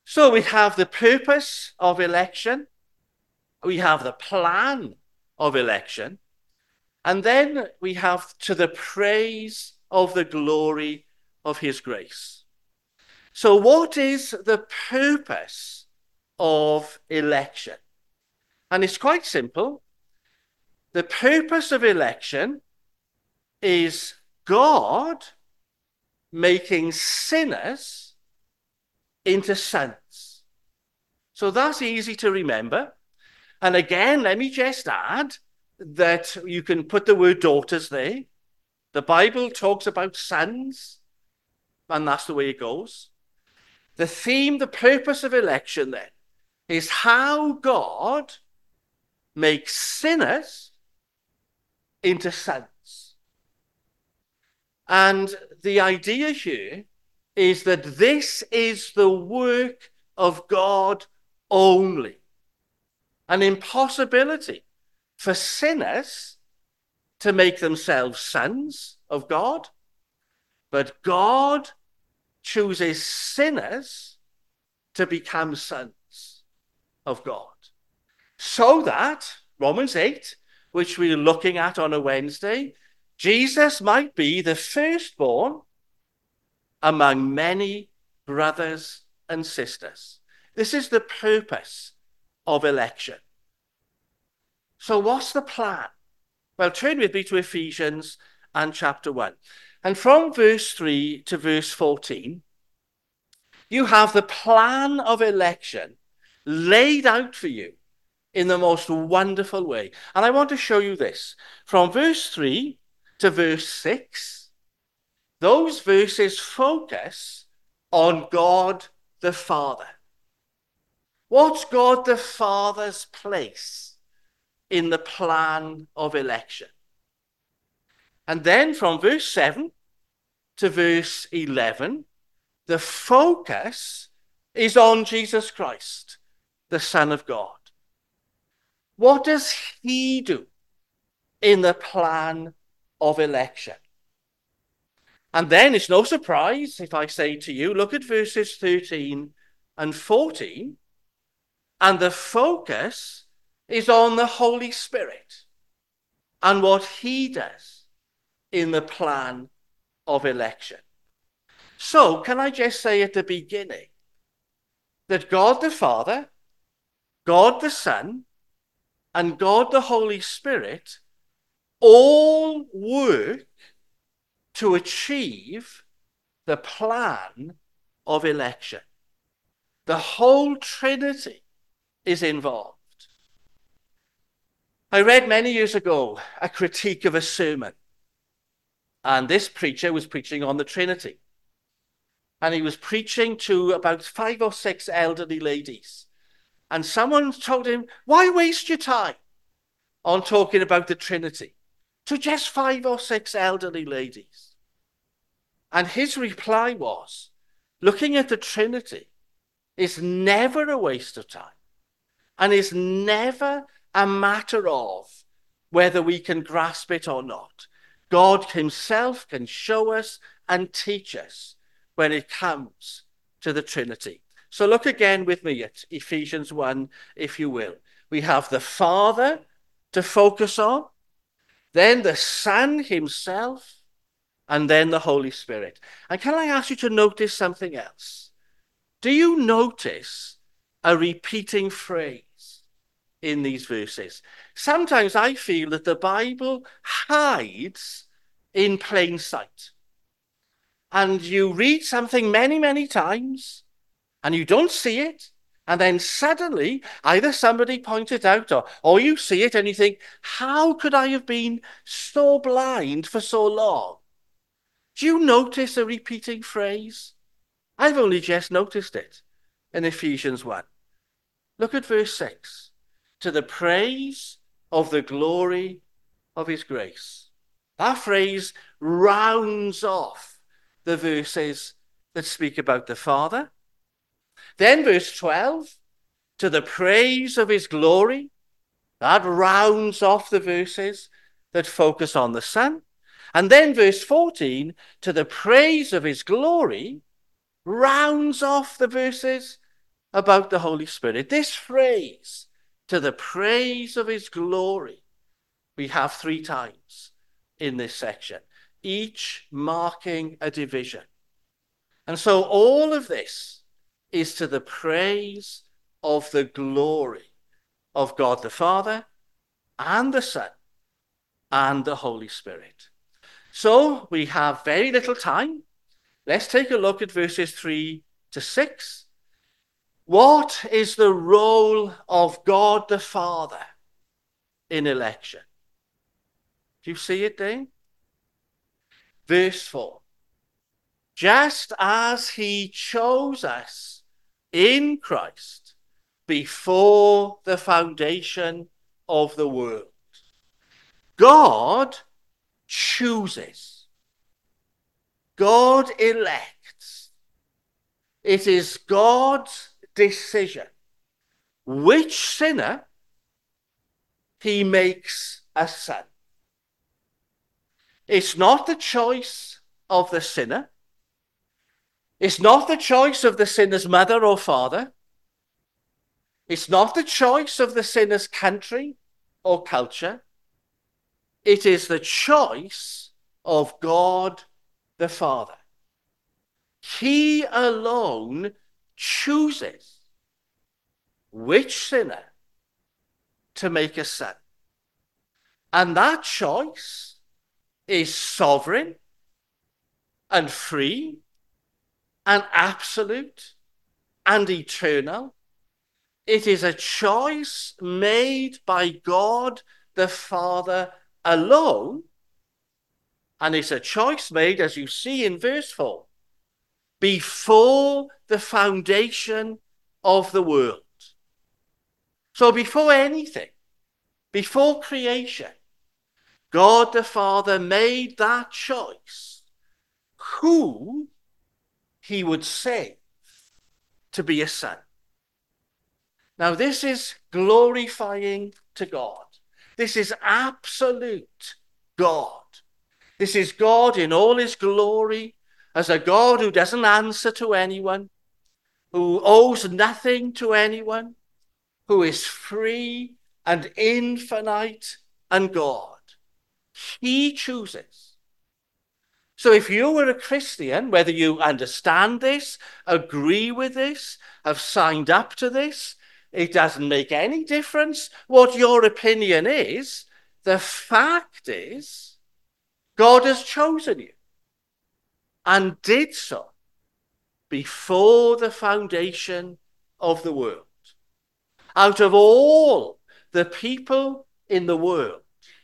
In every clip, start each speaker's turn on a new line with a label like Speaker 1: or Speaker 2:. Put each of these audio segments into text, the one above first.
Speaker 1: So we have the purpose of election, we have the plan of election, and then we have to the praise of the glory of his grace. So what is the purpose of election? And it's quite simple. The purpose of election is God making sinners into sons. So that's easy to remember. And again, let me just add that you can put the word daughters there. The Bible talks about sons, and that's the way it goes. The theme, the purpose of election then, is how God makes sinners into sons. And the idea here is that this is the work of God only. An impossibility for sinners to make themselves sons of God, but God chooses sinners to become sons of God. So that, Romans 8, which we're looking at on a Wednesday, Jesus might be the firstborn among many brothers and sisters. This is the purpose of election. So what's the plan? Well, turn with me to Ephesians and chapter 1. And from verse 3 to verse 14, you have the plan of election laid out for you in the most wonderful way. And I want to show you this. From verse 3 to verse 6, those verses focus on God the Father. What's God the Father's place in the plan of election? And then from verse 7 to verse 11, the focus is on Jesus Christ, the Son of God. What does he do in the plan of election? And then it's no surprise if I say to you, look at verses 13 and 14, and the focus is on the Holy Spirit and what he does in the plan of election. So, can I just say at the beginning that God the Father, God the Son, and God the Holy Spirit all work to achieve the plan of election. The whole Trinity is involved. I read many years ago a critique of a sermon, and this preacher was preaching on the Trinity. And he was preaching to about 5 or 6 elderly ladies. And someone told him, why waste your time on talking about the Trinity to just 5 or 6 elderly ladies? And his reply was, looking at the Trinity is never a waste of time and is never a matter of whether we can grasp it or not. God himself can show us and teach us when it comes to the Trinity. So look again with me at Ephesians 1, if you will. We have the Father to focus on, then the Son himself, and then the Holy Spirit. And can I ask you to notice something else? Do you notice a repeating phrase in these verses? Sometimes I feel that the Bible hides in plain sight. And you read something many, many times, and you don't see it, and then suddenly either somebody points it out or you see it and you think, how could I have been so blind for so long? Do you notice a repeating phrase? I've only just noticed it in Ephesians 1. Look at verse 6. To the praise of the glory of his grace. That phrase rounds off the verses that speak about the Father. Then verse 12, to the praise of his glory. That rounds off the verses that focus on the Son. And then verse 14, to the praise of his glory, rounds off the verses about the Holy Spirit. This phrase, to the praise of his glory, we have 3 times in this section, each marking a division. And so all of this is to the praise of the glory of God the Father and the Son and the Holy Spirit. So we have very little time. Let's take a look at verses 3 to 6. What is the role of God the Father in election? Do you see it there? Verse 4. Just as he chose us in Christ before the foundation of the world. God chooses. God elects. It is God's decision which sinner he makes a son. It's not the choice of the sinner. It's not the choice of the sinner's mother or father. It's not the choice of the sinner's country or culture. It is the choice of God the Father. He alone chooses which sinner to make a son. And that choice is sovereign and free and absolute and eternal. It is a choice made by God the Father alone, and it's a choice made, as you see in verse 4, before the foundation of the world. So before anything, before creation, God the Father made that choice who he would save to be a son. Now, this is glorifying to God. This is absolute God. This is God in all his glory, as a God who doesn't answer to anyone, who owes nothing to anyone, who is free and infinite and God. He chooses. So if you were a Christian, whether you understand this, agree with this, have signed up to this, it doesn't make any difference what your opinion is. The fact is, God has chosen you and did so before the foundation of the world. Out of all the people in the world,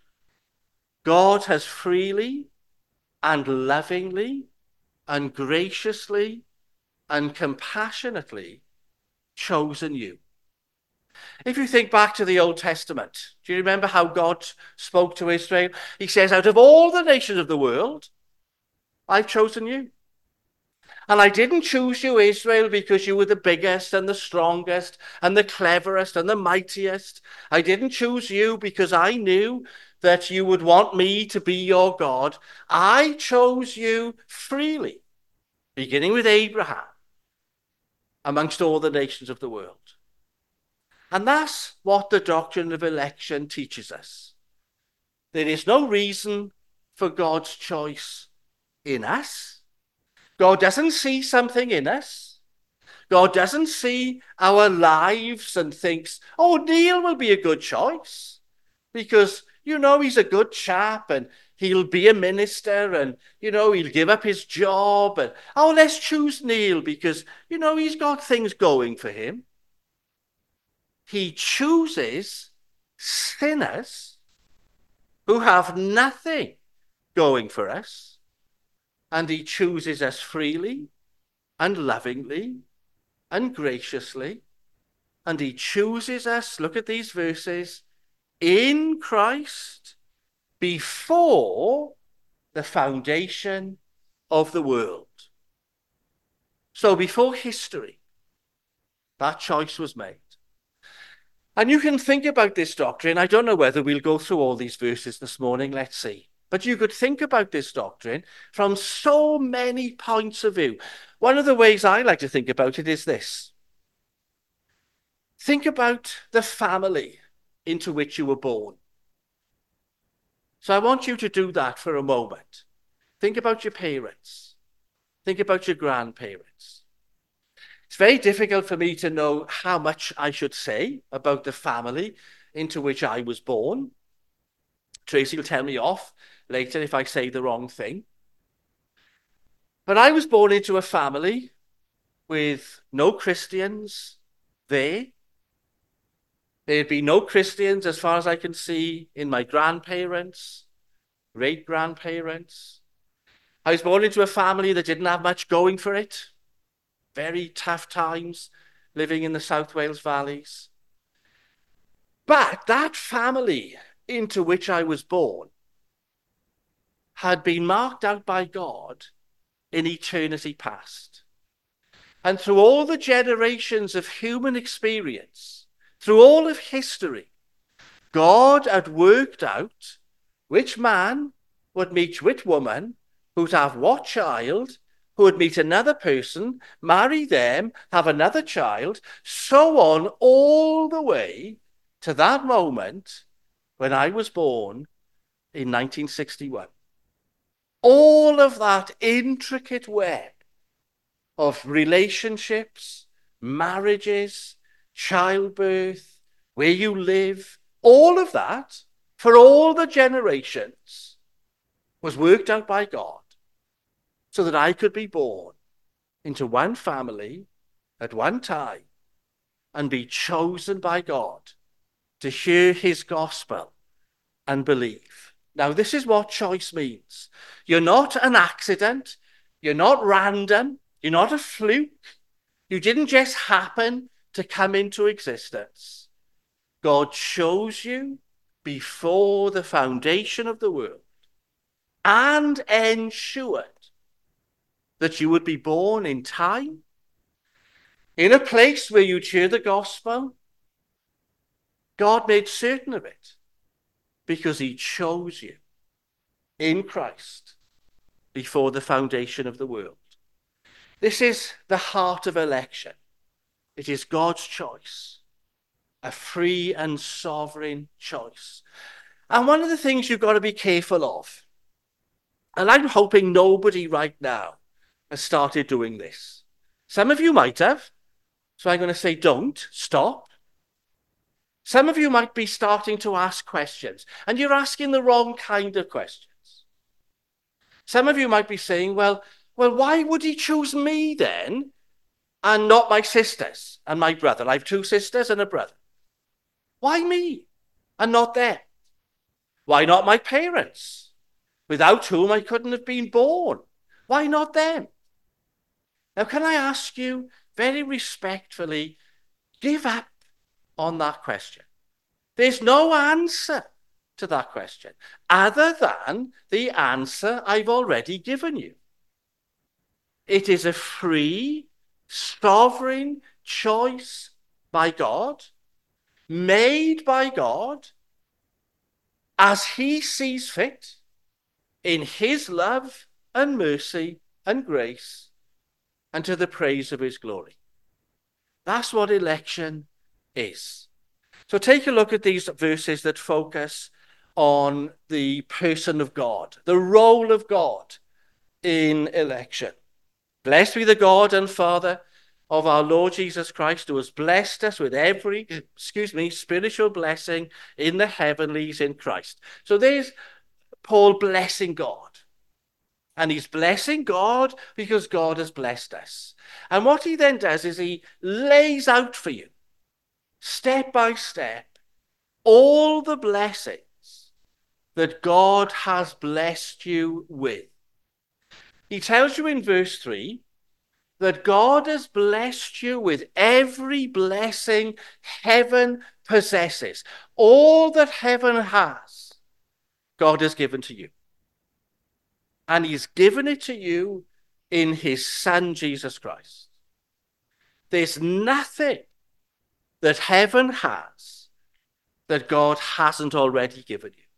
Speaker 1: God has freely and lovingly and graciously and compassionately chosen you. If you think back to the Old Testament, do you remember how God spoke to Israel? He says, out of all the nations of the world, I've chosen you. And I didn't choose you, Israel, because you were the biggest and the strongest and the cleverest and the mightiest. I didn't choose you because I knew that you would want me to be your God. I chose you freely, beginning with Abraham, amongst all the nations of the world. And that's what the doctrine of election teaches us. There is no reason for God's choice in us. God doesn't see something in us. God doesn't see our lives and thinks, oh, Neil will be a good choice because, he's a good chap and he'll be a minister and, he'll give up his job. And, oh, let's choose Neil because, he's got things going for him. He chooses sinners who have nothing going for us, and he chooses us freely and lovingly and graciously, and he chooses us, look at these verses, in Christ before the foundation of the world. So before history, that choice was made. And you can think about this doctrine. I don't know whether we'll go through all these verses this morning. Let's see. But you could think about this doctrine from so many points of view. One of the ways I like to think about it is this. Think about the family into which you were born. So I want you to do that for a moment. Think about your parents. Think about your grandparents. It's very difficult for me to know how much I should say about the family into which I was born. Tracy will tell me off later if I say the wrong thing. But I was born into a family with no Christians there. There'd be no Christians, as far as I can see, in my grandparents, great-grandparents. I was born into a family that didn't have much going for it. Very tough times living in the South Wales valleys. But that family into which I was born had been marked out by God in eternity past. And through all the generations of human experience, through all of history, God had worked out which man would meet which woman, who'd have what child, who would meet another person, marry them, have another child, so on, all the way to that moment when I was born in 1961. All of that intricate web of relationships, marriages, childbirth, where you live, all of that, for all the generations, was worked out by God so that I could be born into one family at one time and be chosen by God to hear his gospel and believe. Now, this is what choice means. You're not an accident. You're not random. You're not a fluke. You didn't just happen to come into existence. God chose you before the foundation of the world and ensured that you would be born in time, in a place where you'd hear the gospel. God made certain of it because he chose you in Christ before the foundation of the world. This is the heart of election. It is God's choice, a free and sovereign choice. And one of the things you've got to be careful of, and I'm hoping nobody right now has started doing this. Some of you might have, so I'm going to say don't, stop. Some of you might be starting to ask questions, and you're asking the wrong kind of questions. Some of you might be saying, well, why would he choose me then and not my sisters and my brother? I have two sisters and a brother. Why me and not them? Why not my parents, without whom I couldn't have been born? Why not them? Now, can I ask you very respectfully, give up on that question. There's no answer to that question other than the answer I've already given you. It is a free, sovereign choice by God, made by God, as he sees fit, in his love and mercy and grace, and to the praise of his glory. That's what election is. So take a look at these verses that focus on the person of God, the role of God in election. Blessed be the God and Father of our Lord Jesus Christ, who has blessed us with every, spiritual blessing in the heavenlies in Christ. So there's Paul blessing God. And he's blessing God because God has blessed us. And what he then does is he lays out for you, step by step, all the blessings that God has blessed you with. He tells you in verse 3 that God has blessed you with every blessing heaven possesses. All that heaven has, God has given to you. And he's given it to you in his Son, Jesus Christ. There's nothing that heaven has that God hasn't already given you.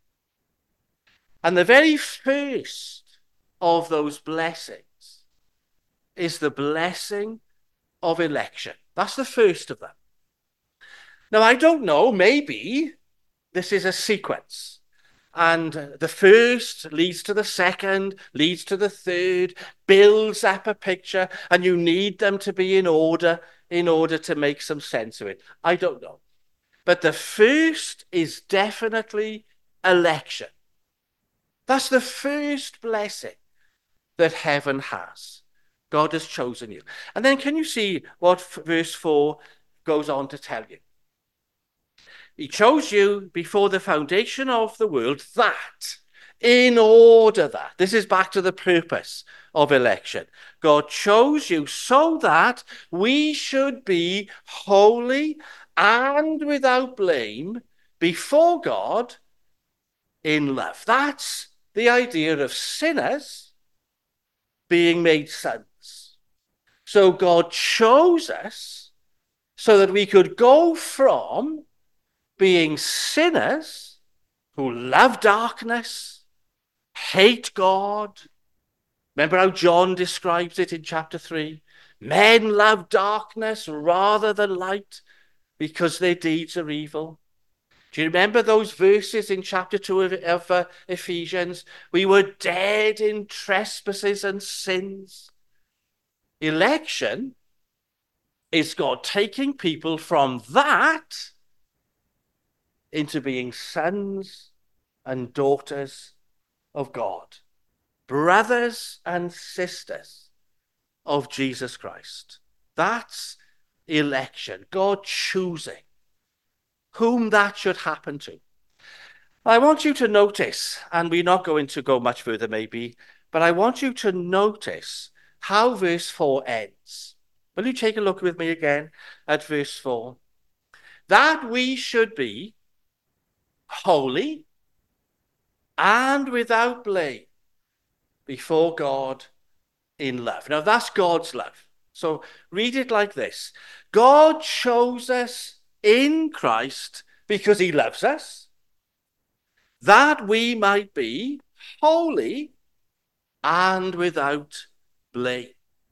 Speaker 1: And the very first of those blessings is the blessing of election. That's the first of them. Now, I don't know, maybe this is a sequence. And the first leads to the second, leads to the third, builds up a picture, and you need them to be in order to make some sense of it. I don't know. But the first is definitely election. That's the first blessing that heaven has. God has chosen you. And then can you see what verse 4 goes on to tell you? He chose you before the foundation of the world, that in order that, this is back to the purpose of election. God chose you so that we should be holy and without blame before God in love. That's the idea of sinners being made sons. So God chose us so that we could go from being sinners who love darkness, hate God. Remember how John describes it in chapter 3? Men love darkness rather than light because their deeds are evil. Do you remember those verses in chapter 2 of Ephesians? We were dead in trespasses and sins. Election is God taking people from that into being sons and daughters of God, brothers and sisters of Jesus Christ. That's election, God choosing whom that should happen to. I want you to notice, and we're not going to go much further maybe, but I want you to notice how verse 4 ends. Will you take a look with me again at verse 4? That we should be holy and without blame before God in love. Now, that's God's love. So read it like this. God chose us in Christ because he loves us, that we might be holy and without blame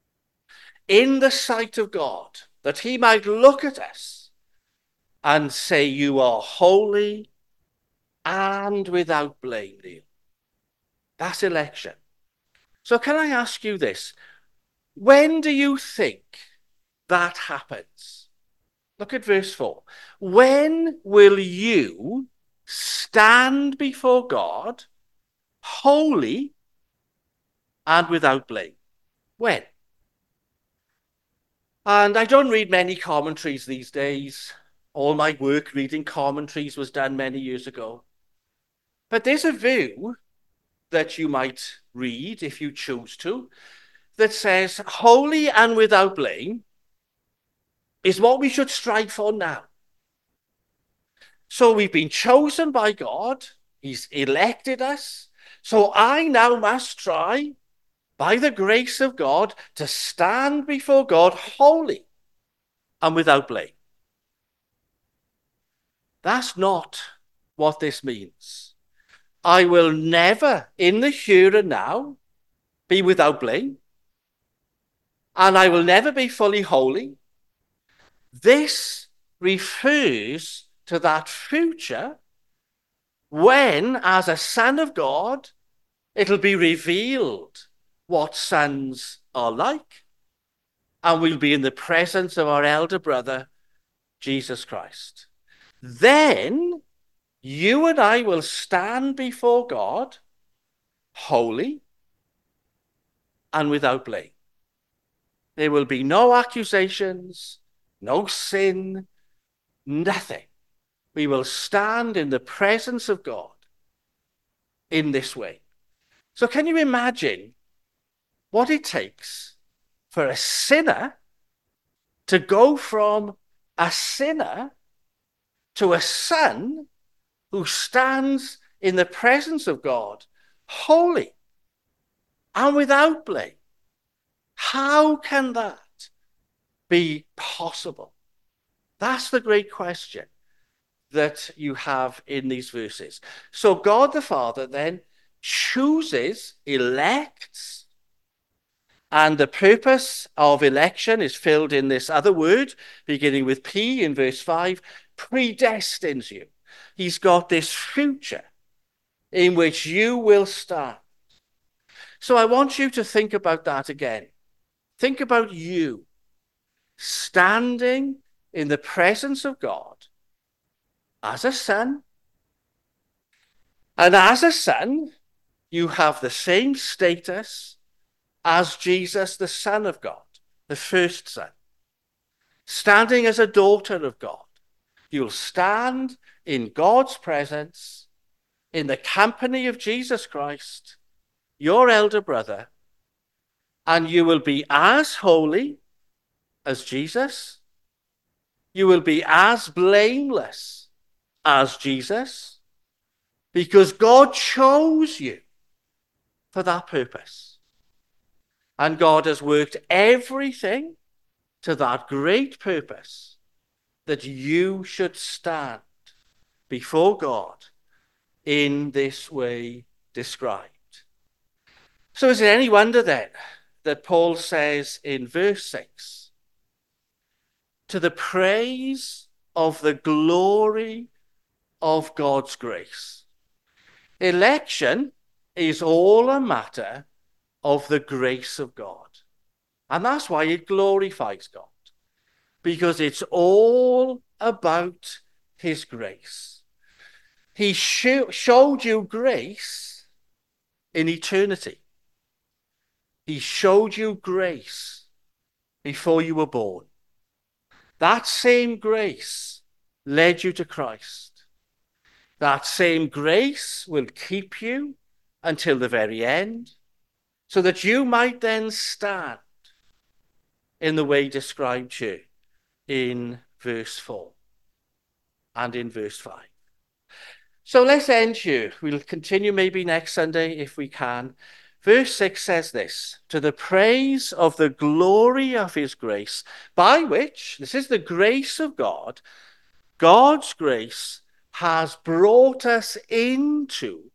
Speaker 1: in the sight of God, that he might look at us and say, you are holy and without blame, Neil. That's election. So can I ask you this? When do you think that happens? Look at verse 4. When will you stand before God holy and without blame? When? And I don't read many commentaries these days. All my work reading commentaries was done many years ago. But there's a view that you might read if you choose to, that says holy and without blame is what we should strive for now. So we've been chosen by God. He's elected us. So I now must try, by the grace of God, to stand before God holy and without blame. That's not what this means. I will never, in the here and now, be without blame. And I will never be fully holy. This refers to that future when, as a son of God, it'll be revealed what sons are like, and we'll be in the presence of our elder brother, Jesus Christ. Then you and I will stand before God holy and without blame. There will be no accusations, no sin, nothing. We will stand in the presence of God in this way. So can you imagine what it takes for a sinner to go from a sinner to a son who stands in the presence of God holy and without blame? How can that be possible? That's the great question that you have in these verses. So God the Father then chooses, elects, and the purpose of election is filled in this other word, beginning with P in verse 5, predestines you. He's got this future in which you will stand. So I want you to think about that again. Think about you standing in the presence of God as a son. And as a son, you have the same status as Jesus, the Son of God, the first Son. Standing as a daughter of God, you'll stand in God's presence, in the company of Jesus Christ, your elder brother, and you will be as holy as Jesus. You will be as blameless as Jesus, because God chose you for that purpose. And God has worked everything to that great purpose, that you should stand before God in this way described. So is it any wonder then that Paul says in verse 6, to the praise of the glory of God's grace. Election is all a matter of the grace of God. And that's why it glorifies God, because it's all about his grace. He showed you grace in eternity. He showed you grace before you were born. That same grace led you to Christ. That same grace will keep you until the very end, so that you might then stand in the way described here in verse 4 and in verse 5. So let's end here. We'll continue maybe next Sunday if we can. Verse 6 says this, to the praise of the glory of his grace, by which, this is the grace of God, God's grace has brought us into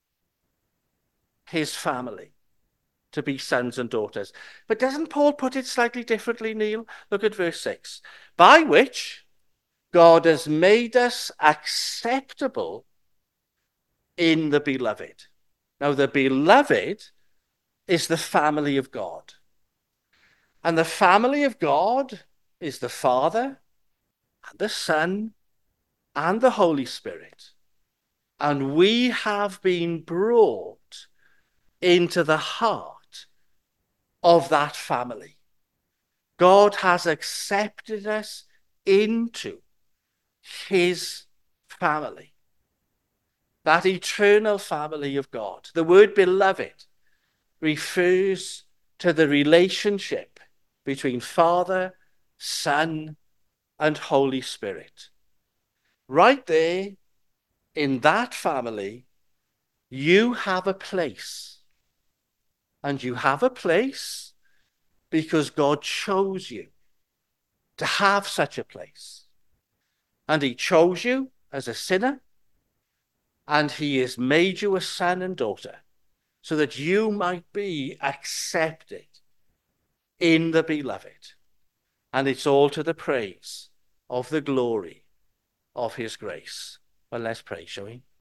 Speaker 1: his family to be sons and daughters. But doesn't Paul put it slightly differently, Neil? Look at verse 6. By which God has made us acceptable in the beloved. Now, the beloved is the family of God. And the family of God is the Father and the Son and the Holy Spirit. And we have been brought into the heart of that family. God has accepted us into his family, that eternal family of God. The word beloved refers to the relationship between Father, Son, and Holy Spirit. Right there in that family, you have a place. And you have a place because God chose you to have such a place. And he chose you as a sinner, and he has made you a son and daughter so that you might be accepted in the beloved. And it's all to the praise of the glory of his grace. Well, let's pray, shall we?